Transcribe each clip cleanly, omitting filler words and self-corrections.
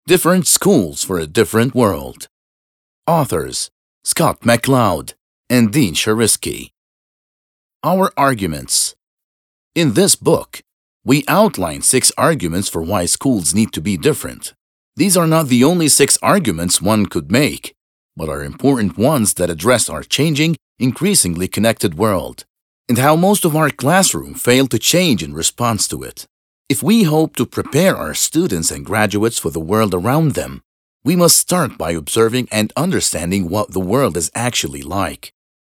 Different Schools for a Different World. Authors Scott McCloud and Dean Sharisky. Our arguments. In this book, we outline 6 arguments for why schools need to be different. These are not the only 6 arguments one could make, but are important ones that address our changing, increasingly connected world, and how most of our classroom fail to change in response to it. If we hope to prepare our students and graduates for the world around them, we must start by observing and understanding what the world is actually like.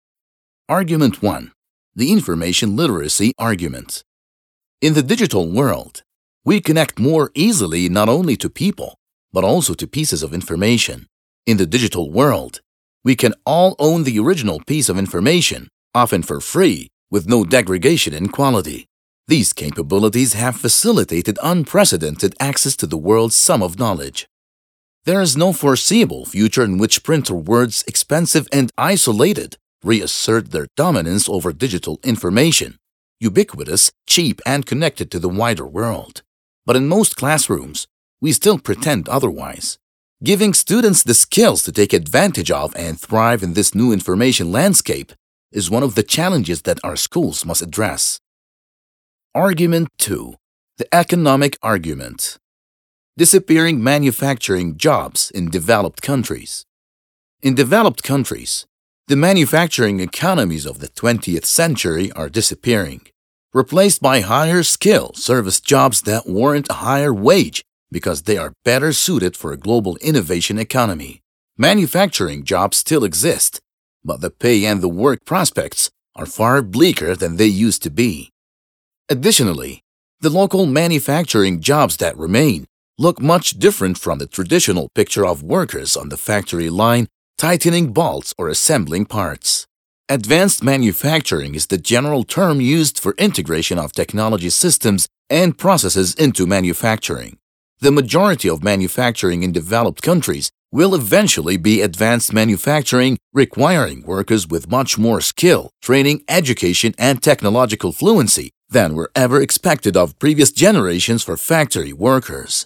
Argument 1. The Information Literacy Argument. In the digital world, we connect more easily not only to people, but also to pieces of information. In the digital world, we can all own the original piece of information, often for free, with no degradation in quality. These capabilities have facilitated unprecedented access to the world's sum of knowledge. There is no foreseeable future in which printer words, expensive and isolated, reassert their dominance over digital information, ubiquitous, cheap, and connected to the wider world. But in most classrooms, we still pretend otherwise. Giving students the skills to take advantage of and thrive in this new information landscape is one of the challenges that our schools must address. Argument 2. The Economic Argument. Disappearing manufacturing jobs in developed countries. In developed countries, the manufacturing economies of the 20th century are disappearing, replaced by higher skill service jobs that warrant a higher wage because they are better suited for a global innovation economy. Manufacturing jobs still exist, but the pay and the work prospects are far bleaker than they used to be. Additionally, the local manufacturing jobs that remain look much different from the traditional picture of workers on the factory line tightening bolts or assembling parts. Advanced manufacturing is the general term used for integration of technology systems and processes into manufacturing. The majority of manufacturing in developed countries will eventually be advanced manufacturing, requiring workers with much more skill, training, education, and technological fluency than were ever expected of previous generations for factory workers.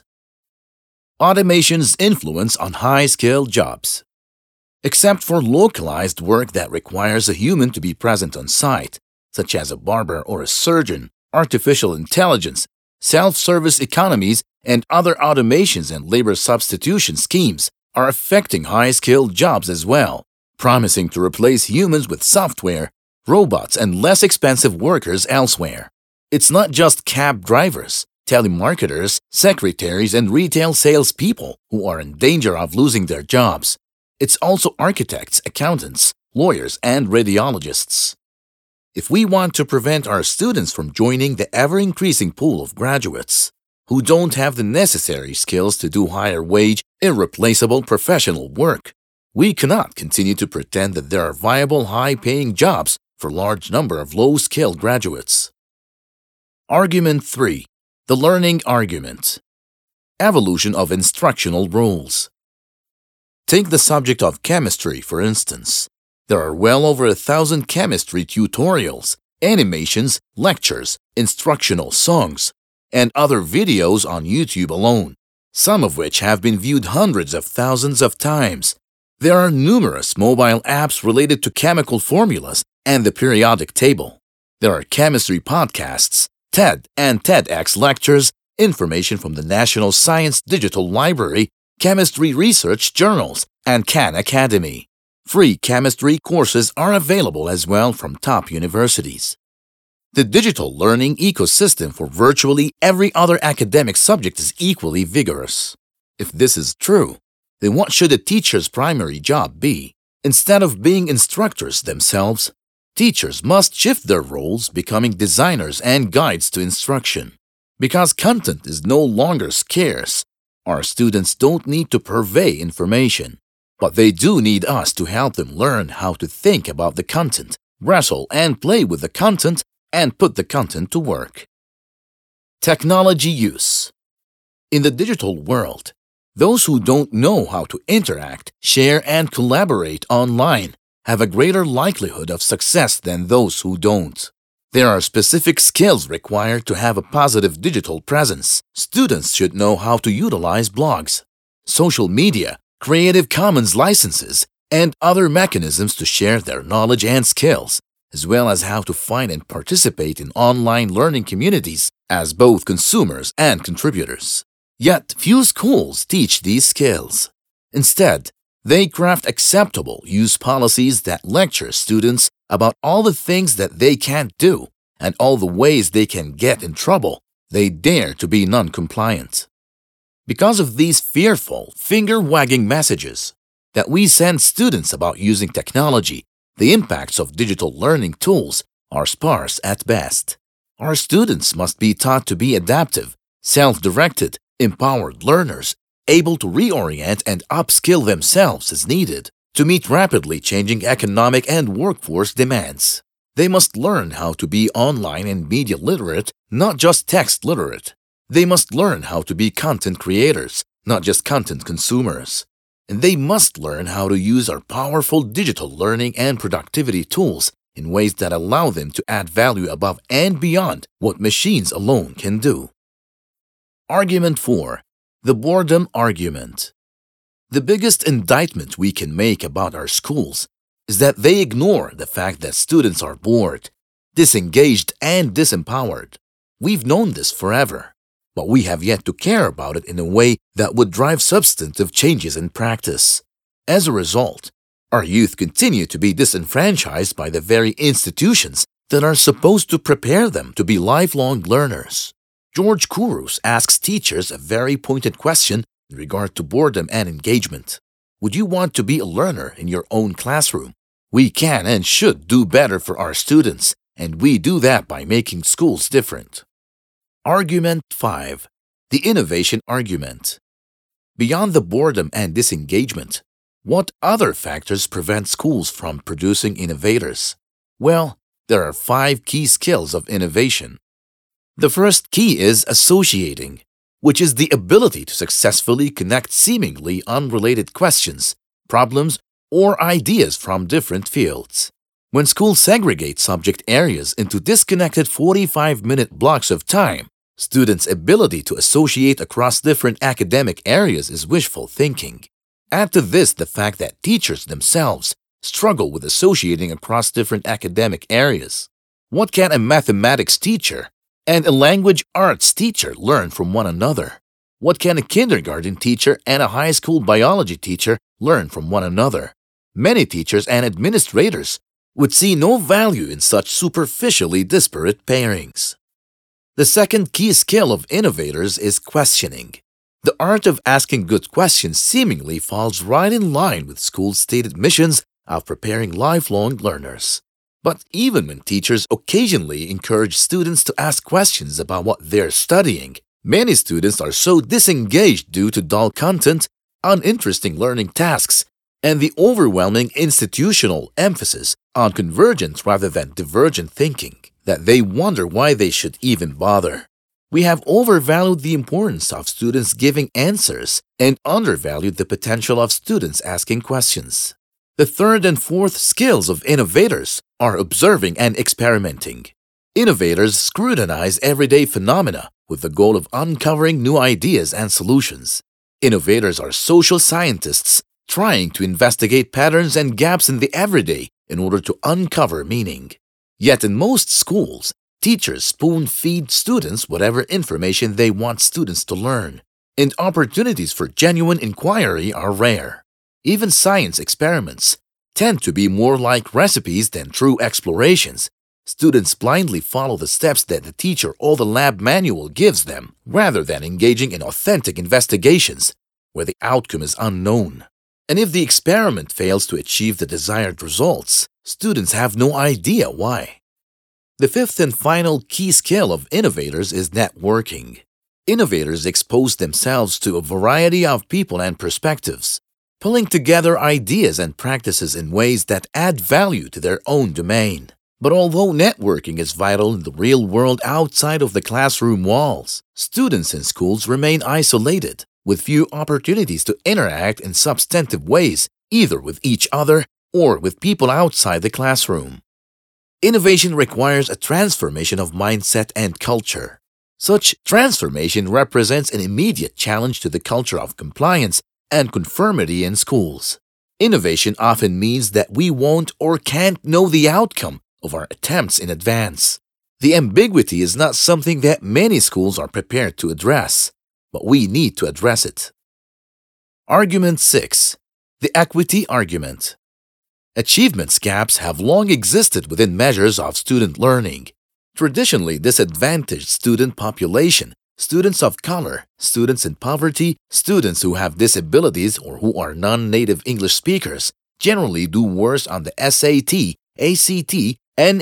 Automation's influence on high-skilled jobs. Except for localized work that requires a human to be present on site, such as a barber or a surgeon, artificial intelligence, self-service economies, and other automations and labor substitution schemes are affecting high-skilled jobs as well, promising to replace humans with software, robots, and less expensive workers elsewhere. It's not just cab drivers, telemarketers, secretaries, and retail salespeople who are in danger of losing their jobs. It's also architects, accountants, lawyers, and radiologists. If we want to prevent our students from joining the ever-increasing pool of graduates who don't have the necessary skills to do higher-wage, irreplaceable professional work, we cannot continue to pretend that there are viable high-paying jobs for a large number of low-skilled graduates. Argument 3. The Learning Argument. Evolution of Instructional Rules. Take the subject of chemistry, for instance. There are well over 1,000 chemistry tutorials, animations, lectures, instructional songs, and other videos on YouTube alone, some of which have been viewed hundreds of thousands of times. There are numerous mobile apps related to chemical formulas and the periodic table. There are chemistry podcasts, TED and TEDx lectures, information from the National Science Digital Library, chemistry research journals, and Khan Academy. Free chemistry courses are available as well from top universities. The digital learning ecosystem for virtually every other academic subject is equally vigorous. If this is true, then what should a teacher's primary job be? Instead of being instructors themselves, teachers must shift their roles, becoming designers and guides to instruction. Because content is no longer scarce, our students don't need to purvey information, but they do need us to help them learn how to think about the content, wrestle and play with the content, and put the content to work. Technology use. In the digital world, those who don't know how to interact, share, and collaborate online have a greater likelihood of success than those who don't. There are specific skills required to have a positive digital presence. Students should know how to utilize blogs, social media, Creative Commons licenses, and other mechanisms to share their knowledge and skills, as well as how to find and participate in online learning communities as both consumers and contributors. Yet, few schools teach these skills. Instead, they craft acceptable use policies that lecture students about all the things that they can't do and all the ways they can get in trouble they dare to be non-compliant. Because of these fearful, finger-wagging messages that we send students about using technology, the impacts of digital learning tools are sparse at best. Our students must be taught to be adaptive, self-directed, empowered learners, able to reorient and upskill themselves as needed to meet rapidly changing economic and workforce demands. They must learn how to be online and media literate, not just text literate. They must learn how to be content creators, not just content consumers. And they must learn how to use our powerful digital learning and productivity tools in ways that allow them to add value above and beyond what machines alone can do. Argument 4. The boredom argument. The biggest indictment we can make about our schools is that they ignore the fact that students are bored, disengaged, and disempowered. We've known this forever, but we have yet to care about it in a way that would drive substantive changes in practice. As a result, our youth continue to be disenfranchised by the very institutions that are supposed to prepare them to be lifelong learners. George Couros asks teachers a very pointed question in regard to boredom and engagement. Would you want to be a learner in your own classroom? We can and should do better for our students, and we do that by making schools different. Argument 5. The innovation argument. Beyond the boredom and disengagement, what other factors prevent schools from producing innovators? Well, there are 5 key skills of innovation. The first key is associating, which is the ability to successfully connect seemingly unrelated questions, problems, or ideas from different fields. When schools segregate subject areas into disconnected 45-minute blocks of time, students' ability to associate across different academic areas is wishful thinking. Add to this the fact that teachers themselves struggle with associating across different academic areas. What can a mathematics teacher and a language arts teacher learn from one another? What can a kindergarten teacher and a high school biology teacher learn from one another? Many teachers and administrators would see no value in such superficially disparate pairings. The second key skill of innovators is questioning. The art of asking good questions seemingly falls right in line with schools' stated missions of preparing lifelong learners. But even when teachers occasionally encourage students to ask questions about what they're studying, many students are so disengaged due to dull content, uninteresting learning tasks, and the overwhelming institutional emphasis on convergent rather than divergent thinking that they wonder why they should even bother. We have overvalued the importance of students giving answers and undervalued the potential of students asking questions. The third and fourth skills of innovators are observing and experimenting. Innovators scrutinize everyday phenomena with the goal of uncovering new ideas and solutions. Innovators are social scientists trying to investigate patterns and gaps in the everyday in order to uncover meaning. Yet in most schools, teachers spoon-feed students whatever information they want students to learn, and opportunities for genuine inquiry are rare. Even science experiments tend to be more like recipes than true explorations. Students blindly follow the steps that the teacher or the lab manual gives them, rather than engaging in authentic investigations, where the outcome is unknown. And if the experiment fails to achieve the desired results, students have no idea why. The fifth and final key skill of innovators is networking. Innovators expose themselves to a variety of people and perspectives, pulling together ideas and practices in ways that add value to their own domain. But although networking is vital in the real world outside of the classroom walls, students in schools remain isolated, with few opportunities to interact in substantive ways, either with each other or with people outside the classroom. Innovation requires a transformation of mindset and culture. Such transformation represents an immediate challenge to the culture of compliance and conformity in schools. Innovation often means that we won't or can't know the outcome of our attempts in advance. The ambiguity is not something that many schools are prepared to address, but we need to address it. Argument 6. The equity argument. Achievement gaps have long existed within measures of student learning. Traditionally disadvantaged student population, students of color, students in poverty, students who have disabilities or who are non-native English speakers generally do worse on the SAT, ACT,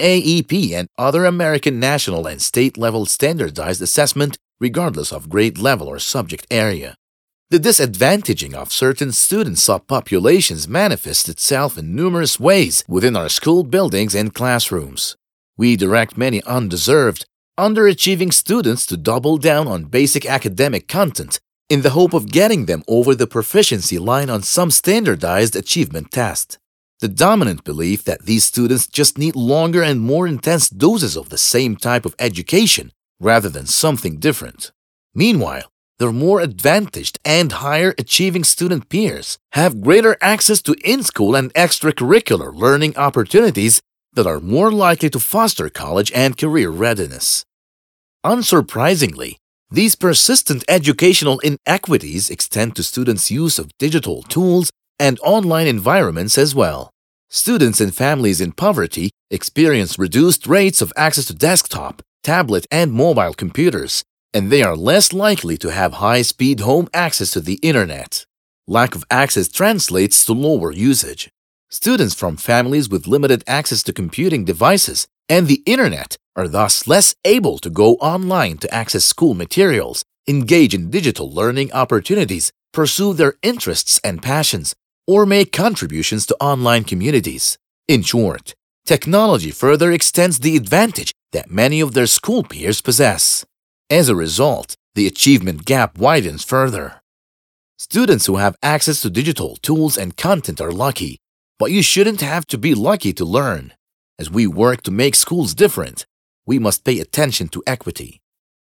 NAEP, and other American national and state-level standardized assessment regardless of grade level or subject area. The disadvantaging of certain student subpopulations manifests itself in numerous ways within our school buildings and classrooms. We direct many undeserved, underachieving students to double down on basic academic content in the hope of getting them over the proficiency line on some standardized achievement test. The dominant belief that these students just need longer and more intense doses of the same type of education rather than something different. Meanwhile, their more advantaged and higher achieving student peers have greater access to in-school and extracurricular learning opportunities that are more likely to foster college and career readiness. Unsurprisingly, these persistent educational inequities extend to students' use of digital tools and online environments as well. Students and families in poverty experience reduced rates of access to desktop, tablet, and mobile computers, and they are less likely to have high-speed home access to the internet. Lack of access translates to lower usage. Students from families with limited access to computing devices and the internet are thus less able to go online to access school materials, engage in digital learning opportunities, pursue their interests and passions, or make contributions to online communities. In short, technology further extends the advantage that many of their school peers possess. As a result, the achievement gap widens further. Students who have access to digital tools and content are lucky, but you shouldn't have to be lucky to learn. As we work to make schools different, we must pay attention to equity.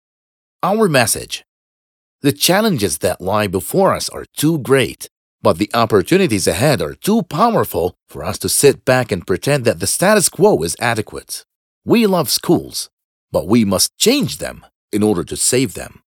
Our message: the challenges that lie before us are too great, but the opportunities ahead are too powerful for us to sit back and pretend that the status quo is adequate. We love schools, but we must change them in order to save them.